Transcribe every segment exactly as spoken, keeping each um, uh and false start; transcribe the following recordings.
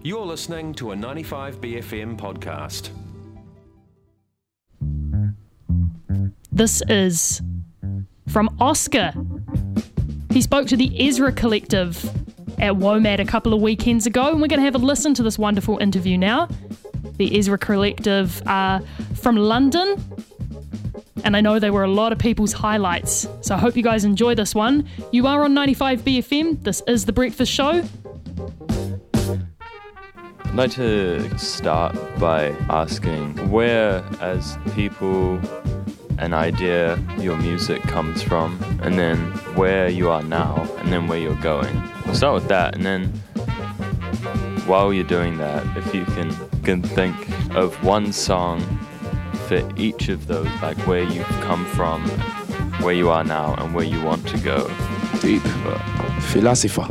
You're listening to a ninety-five B F M podcast. This is from Oscar. He spoke to the Ezra Collective at WOMAD a couple of weekends ago, and we're going to have a listen to this wonderful interview now. The Ezra Collective are from London, and I know they were a lot of people's highlights, so I hope you guys enjoy this one. You are on ninety-five B F M. This is The Breakfast Show. I'd like to start by asking where, as people, an idea your music comes from, and then where you are now, and then where you're going. We'll start with that, and then while you're doing that, if you can, can think of one song for each of those, like where you've come from, where you are now, and where you want to go. Deep. Philosopher.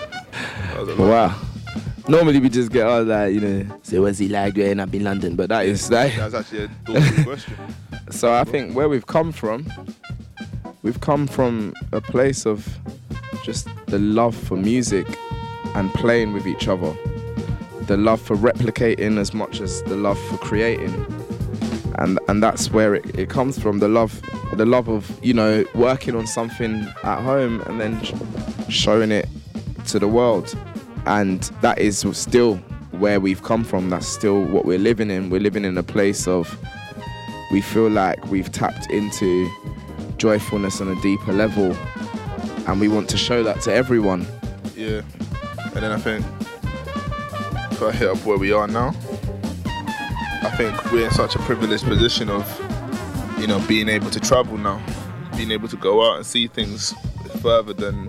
Wow. Normally we just get all that, you know, say what's he like growing up in London, but that is that. That's actually a daunting question. So I think where we've come from, we've come from a place of just the love for music and playing with each other, the love for replicating as much as the love for creating, and and that's where it, it comes from. The love, the love of, you know, working on something at home and then sh- showing it to the world. And that is still where we've come from. That's still what we're living in. We're living in a place of, we feel like we've tapped into joyfulness on a deeper level, and we want to show that to everyone. Yeah. And then I think, if I hit up where we are now, I think we're in such a privileged position of, you know, being able to travel now, being able to go out and see things further than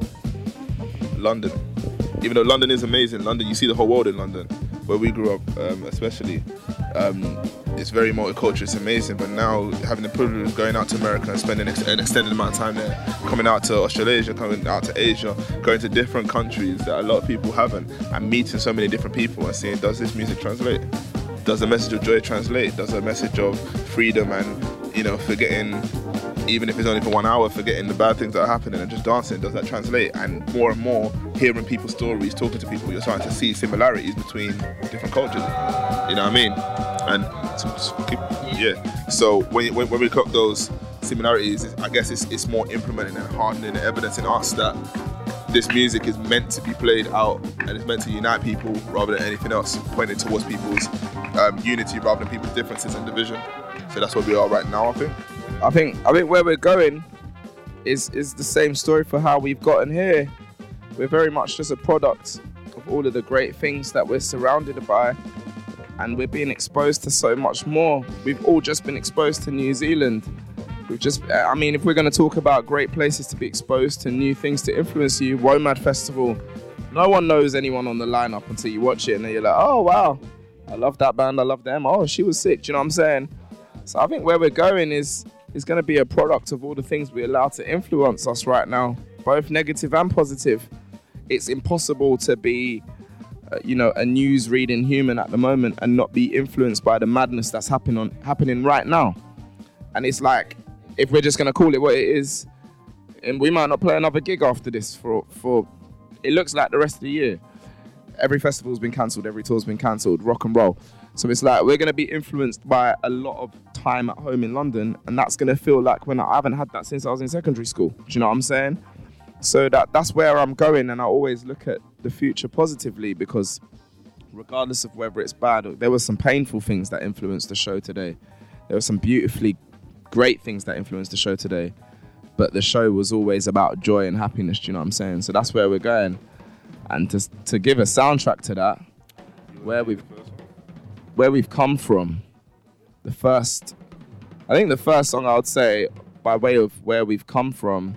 London. Even though London is amazing, London, you see the whole world in London. Where we grew up, um, especially, um, it's very multicultural, it's amazing. But now having the privilege of going out to America and spending an extended amount of time there, coming out to Australasia, coming out to Asia, going to different countries that a lot of people haven't, and meeting so many different people and seeing, does this music translate? Does the message of joy translate? Does the message of freedom and, you know, forgetting, even if it's only for one hour, forgetting the bad things that are happening and just dancing, does that translate? And more and more, hearing people's stories, talking to people, you're starting to see similarities between different cultures. You know what I mean? And so, so keep, yeah. So when, when when we cut those similarities, I guess it's it's more implementing and hardening the evidence in us that this music is meant to be played out and it's meant to unite people rather than anything else, pointing towards people's um, unity rather than people's differences and division. So that's where we are right now, I think. I think I think where we're going is is the same story for how we've gotten here. We're very much just a product of all of the great things that we're surrounded by, and we're being exposed to so much more. We've all just been exposed to New Zealand. We've just, I mean, if we're going to talk about great places to be exposed to new things to influence you, WOMAD Festival, no one knows anyone on the lineup until you watch it and then you're like, oh wow, I love that band, I love them. Oh, she was sick, do you know what I'm saying? So I think where we're going is is going to be a product of all the things we allow to influence us right now, both negative and positive. It's impossible to be, uh, you know, a news reading human at the moment and not be influenced by the madness that's happening on, happening right now. And it's like, if we're just going to call it what it is, and we might not play another gig after this for, for it looks like the rest of the year. Every festival's been cancelled, every tour's been cancelled, rock and roll. So it's like, we're going to be influenced by a lot of time at home in London, and that's going to feel like when I, I haven't had that since I was in secondary school. Do you know what I'm saying? So that that's where I'm going, and I always look at the future positively, because regardless of whether it's bad, there were some painful things that influenced the show today. There were some beautifully great things that influenced the show today, but the show was always about joy and happiness. Do you know what I'm saying? So that's where we're going, and to to give a soundtrack to that, where we've where we've come from, the first, I think the first song I would say by way of where we've come from,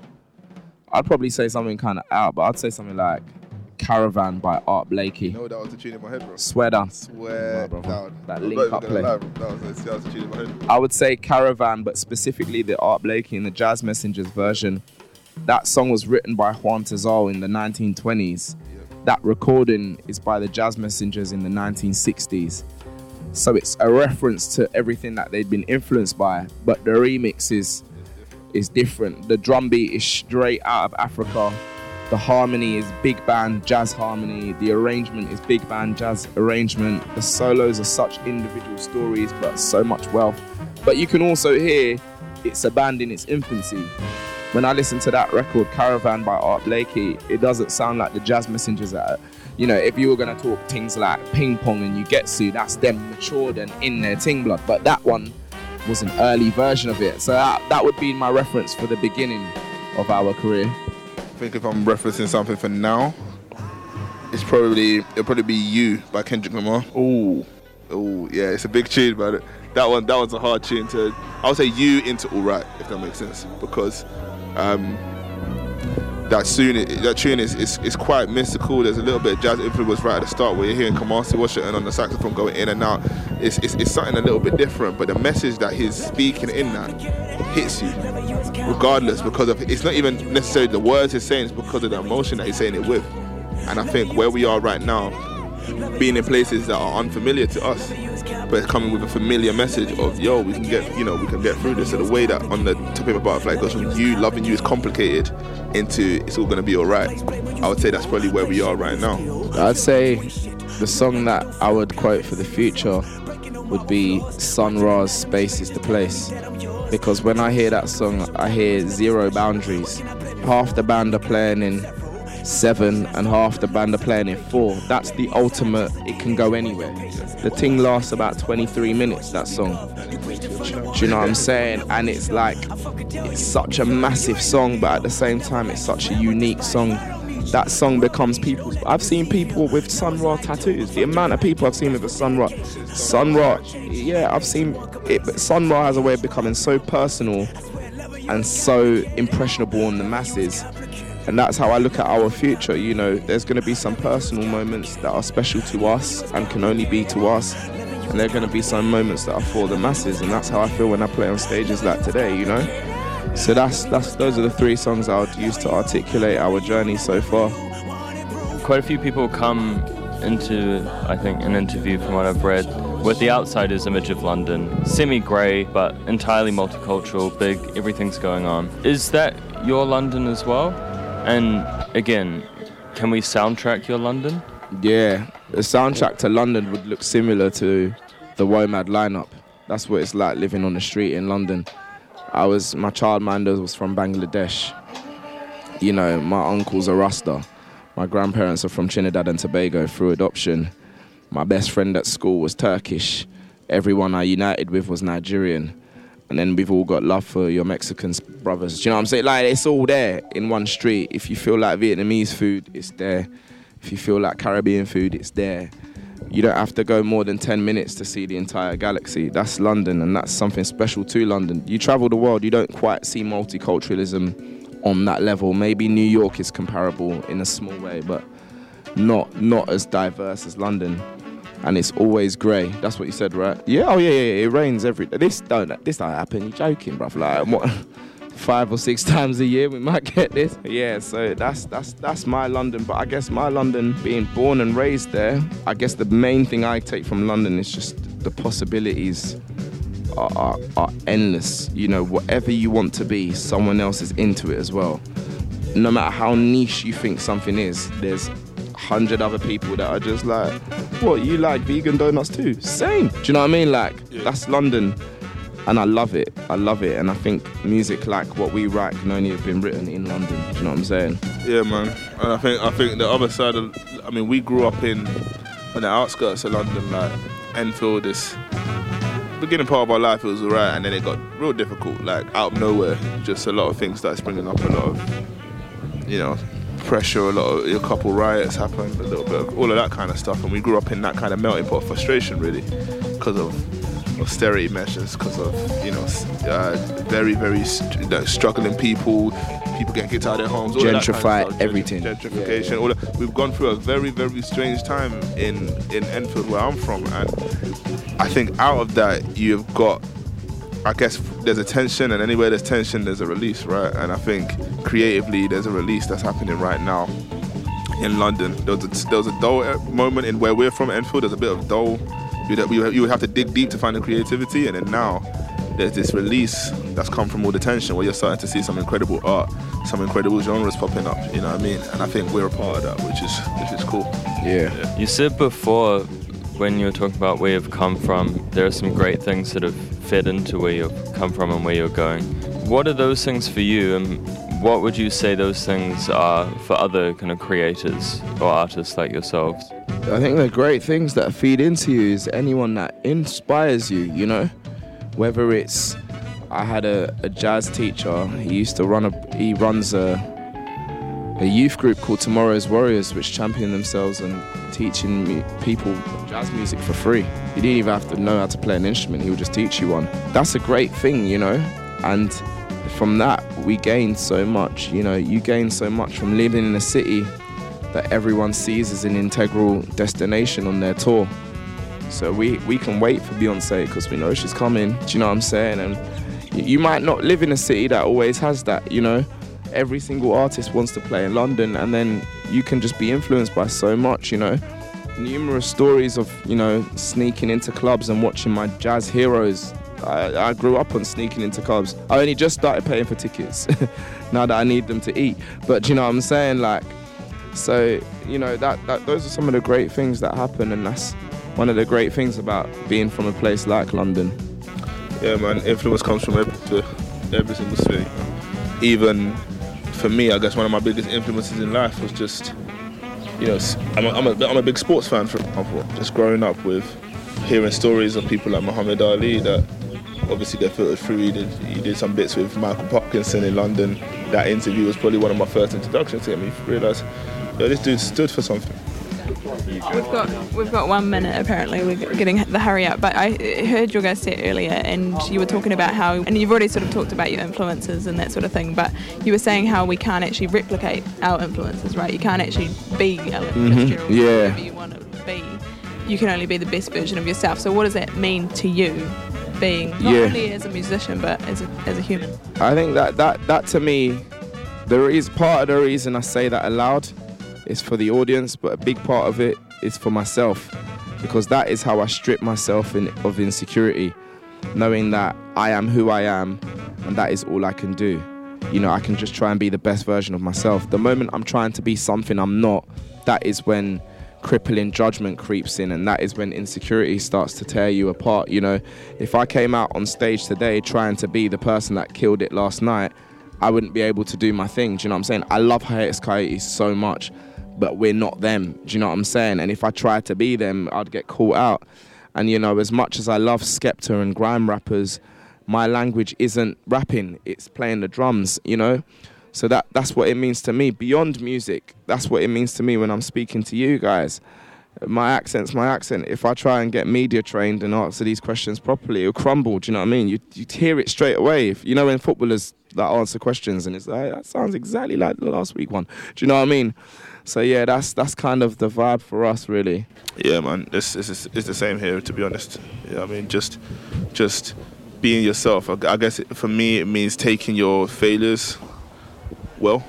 I'd probably say something kind of out, but I'd say something like Caravan by Art Blakey. No, that was the tune in my head, bro. Swear down. Swear oh, down. That link up play. Lie, that, was, that was the tune in my head. I would say Caravan, but specifically the Art Blakey and the Jazz Messengers version. That song was written by Juan Tazal in the nineteen twenties. Yep. That recording is by the Jazz Messengers in the nineteen sixties. So it's a reference to everything that they'd been influenced by, but the remix is is different. The drum beat is straight out of Africa. The harmony is big band jazz harmony. The arrangement is big band jazz arrangement. The solos are such individual stories, but so much wealth. But you can also hear it's a band in its infancy. When I listen to that record, Caravan by Art Blakey, it doesn't sound like the Jazz Messengers that are, you know, if you were going to talk things like Ping Pong and Ugetsu, that's them matured and in their ting blood. But that one was an early version of it. So that, that would be my reference for the beginning of our career. I think if I'm referencing something for now, it's probably, it'll probably be You by Kendrick Lamar. Ooh, ooh, yeah, it's a big tune, but that one, that one's a hard tune to, I would say You into Alright, if that makes sense, because um, that tune, that tune is, is is quite mystical. There's a little bit of jazz influence right at the start where you're hearing Kamasi Washington on the saxophone going in and out. It's, it's, it's something a little bit different, but the message that he's speaking in that hits you regardless, because of, it's not even necessarily the words he's saying, it's because of the emotion that he's saying it with. And I think where we are right now, being in places that are unfamiliar to us, but it's coming with a familiar message of, yo, we can get, you know, we can get through this. So the way that on the To Pimp a Butterfly goes from you, loving you is complicated, into it's all gonna be alright. I would say that's probably where we are right now. I'd say the song that I would quote for the future would be Sun Ra's Space is the Place. Because when I hear that song, I hear zero boundaries. Half the band are playing in seven and half the band are playing in four. That's the ultimate, it can go anywhere. The thing lasts about twenty-three minutes, that song. Do you know what I'm saying? And it's like, it's such a massive song, but at the same time, it's such a unique song. That song becomes people's. I've seen people with Sun Ra tattoos. The amount of people I've seen with a Sun Ra. Sun Ra, yeah, I've seen it, but Sun Ra has a way of becoming so personal and so impressionable on the masses. And that's how I look at our future. You know, there's going to be some personal moments that are special to us and can only be to us. And there are going to be some moments that are for the masses. And that's how I feel when I play on stages like today, you know? So that's that's those are the three songs I would use to articulate our journey so far. Quite a few people come into, I think, an interview from what I've read, with the outsider's image of London. Semi-grey, but entirely multicultural, big, everything's going on. Is that your London as well? And again, can we soundtrack your London? Yeah, the soundtrack to London would look similar to the WOMAD lineup. That's what it's like living on the street in London. I was, my childminder was from Bangladesh. You know, my uncle's a Rasta. My grandparents are from Trinidad and Tobago through adoption. My best friend at school was Turkish. Everyone I united with was Nigerian. And then we've all got love for your Mexican brothers. Do you know what I'm saying? Like, it's all there in one street. If you feel like Vietnamese food, it's there. If you feel like Caribbean food, it's there. You don't have to go more than ten minutes to see the entire galaxy. That's London, and that's something special to London. You travel the world, you don't quite see multiculturalism on that level. Maybe New York is comparable in a small way, but not not as diverse as London. And it's always grey. That's what you said, right? Yeah. Oh yeah, yeah. yeah. It rains every. This don't. This don't happen. You're joking, bruv. Like what? Five or six times a year we might get this. Yeah. So that's that's that's my London. But I guess my London, being born and raised there, I guess the main thing I take from London is just the possibilities are, are, are endless. You know, whatever you want to be, someone else is into it as well. No matter how niche you think something is, there's hundred other people that are just like, what, you like vegan donuts too? Same. Do you know what I mean? Like, yeah. That's London, and I love it. I love it, and I think music like what we write can only have been written in London. Do you know what I'm saying? Yeah, man. And I think I think the other side of, I mean, we grew up in on the outskirts of London, like Enfield. This beginning part of our life, it was alright, and then it got real difficult. Like out of nowhere, just a lot of things started springing up. A lot of, you know, pressure, a lot of a couple riots happened, a little bit of all of that kind of stuff, and we grew up in that kind of melting pot of frustration, really, because of austerity measures, because of, you know, uh, very, very st- you know, struggling people, people getting kicked out of their homes, all gentrify kind of everything, gentrification. Yeah, yeah. All that. We've gone through a very, very strange time in in Enfield, where I'm from, and I think out of that you've got, I guess there's a tension, and anywhere there's tension, there's a release, right? And I think creatively, there's a release that's happening right now in London. There was a, there was a dull moment in where we're from, Enfield. There's a bit of dull. You'd, you would have to dig deep to find the creativity, and then now there's this release that's come from all the tension where you're starting to see some incredible art, some incredible genres popping up, you know what I mean? And I think we're a part of that, which is which is cool. Yeah. yeah. You said before, when you were talking about where you've come from, there are some great things that have fed into where you've come from and where you're going. What are those things for you, and what would you say those things are for other kind of creators or artists like yourselves? I think the great things that feed into you is anyone that inspires you, you know? Whether it's, I had a, a jazz teacher, he used to run a, he runs a, a youth group called Tomorrow's Warriors, which champion themselves and teaching me, people jazz music for free. You didn't even have to know how to play an instrument, he would just teach you one. That's a great thing, you know? And from that, we gained so much, you know? You gain so much from living in a city that everyone sees as an integral destination on their tour. So we, we can wait for Beyonce because we know she's coming, do you know what I'm saying? And you might not live in a city that always has that, you know? Every single artist wants to play in London, and then you can just be influenced by so much, you know? Numerous stories of, you know, sneaking into clubs and watching my jazz heroes. I, I grew up on sneaking into clubs. I only just started paying for tickets now that I need them to eat. But do you know what I'm saying? Like, so, you know, that, that those are some of the great things that happen, and that's one of the great things about being from a place like London. Yeah, man, influence comes from every, every single city. Even for me, I guess one of my biggest influences in life was just, you know, I'm a, I'm a, I'm a big sports fan, for example. Just growing up with hearing stories of people like Muhammad Ali that obviously they're filtered through. He did, he did some bits with Michael Parkinson in London. That interview was probably one of my first introductions to him. You realise, yo, this dude stood for something. We've got we've got one minute apparently. We're getting the hurry up. But I heard your guys say earlier, and you were talking about how, and you've already sort of talked about your influences and that sort of thing. But you were saying how we can't actually replicate our influences, right? You can't actually be Ella Mm-hmm. Fitzgerald, Yeah. whatever you want to be. You can only be the best version of yourself. So what does that mean to you, being not Yeah. only as a musician but as a as a human? I think that, that, that to me, there is part of the reason I say that aloud is for the audience, but a big part of it is for myself, because that is how I strip myself in, of insecurity, knowing that I am who I am and that is all I can do. You know, I can just try and be the best version of myself. The moment I'm trying to be something I'm not, that is when crippling judgment creeps in, and that is when insecurity starts to tear you apart. You know, if I came out on stage today trying to be the person that killed it last night, I wouldn't be able to do my thing. Do you know what I'm saying? I love Hiatus Coyotes so much, but we're not them. Do you know what I'm saying? And if I tried to be them, I'd get caught out. And, you know, as much as I love Skepta and grime rappers, my language isn't rapping, it's playing the drums, you know? So that that's what it means to me. Beyond music, that's what it means to me when I'm speaking to you guys. My accent's my accent. If I try and get media trained and answer these questions properly, it'll crumble, do you know what I mean? You you hear it straight away. If, you know, when footballers that answer questions and it's like, that sounds exactly like the last week one. Do you know what I mean? So yeah, that's that's kind of the vibe for us, really. Yeah, man, it's it's, it's the same here, to be honest. Yeah, I mean, just just being yourself. I, I guess it, for me, it means taking your failures well,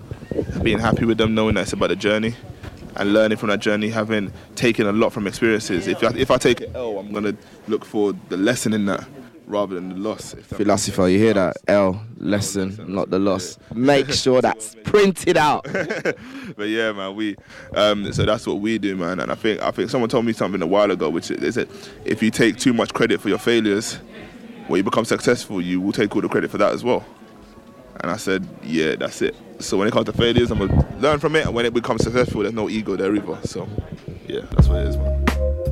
being happy with them, knowing that it's about the journey, and learning from that journey, having taken a lot from experiences. If I, if I take an L, I'm gonna look for the lesson in that rather than the loss. Philosopher, you hear that? L, lesson, not the loss. Make sure that's printed out. But yeah, man, we um, so that's what we do, man. And I think I think someone told me something a while ago, which they said, if you take too much credit for your failures, when you become successful, you will take all the credit for that as well. And I said, yeah, that's it. So when it comes to failures, I'm gonna learn from it, and when it becomes successful, there's no ego there either. So yeah, that's what it is, man.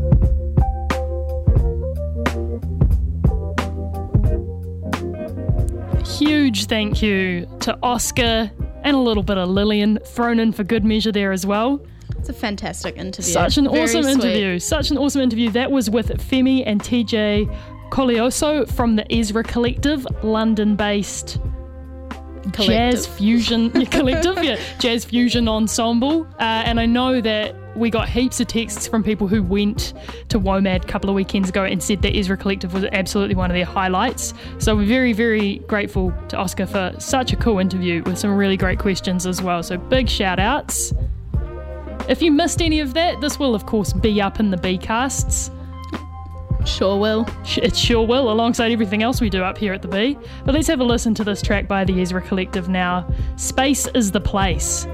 Huge thank you to Oscar and a little bit of Lillian thrown in for good measure there as well. It's a fantastic interview. Such an Very awesome sweet. interview. Such an awesome interview. That was with Femi and T J Colioso from the Ezra Collective, London-based Collective. jazz fusion yeah, collective, yeah, jazz fusion ensemble. Uh, and I know that we got heaps of texts from people who went to WOMAD a couple of weekends ago and said that Ezra Collective was absolutely one of their highlights. So we're very, very grateful to Oscar for such a cool interview with some really great questions as well. So big shout outs. If you missed any of that, this will of course be up in the B-casts. Sure will. It sure will, alongside everything else we do up here at the Bee. But let's have a listen to this track by the Ezra Collective now. Space is the Place.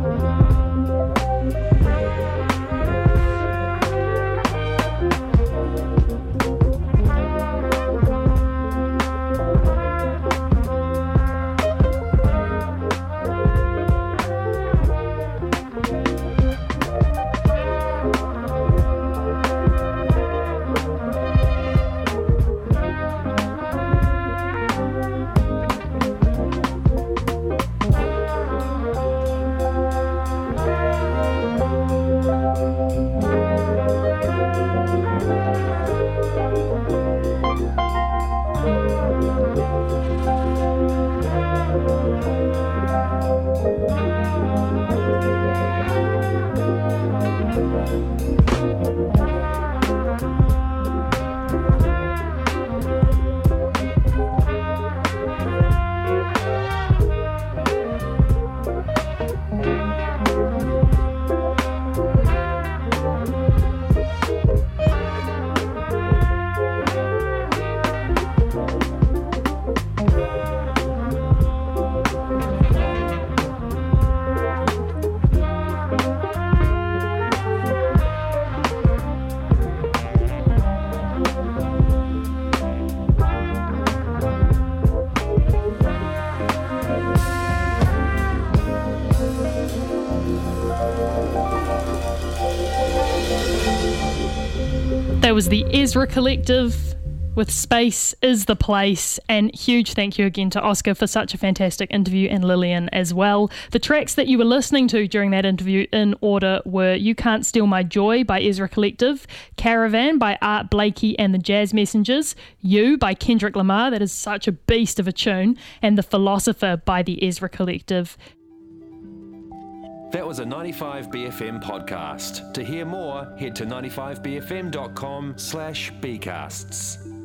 That was the Ezra Collective with Space is the Place, and huge thank you again to Oscar for such a fantastic interview, and Lillian as well. The tracks that you were listening to during that interview in order were You Can't Steal My Joy by Ezra Collective, Caravan by Art Blakey and the Jazz Messengers, You by Kendrick Lamar, that is such a beast of a tune, and The Philosopher by the Ezra Collective. That was a ninety-five B F M podcast. To hear more, head to ninety-five b f m dot com slash bcasts.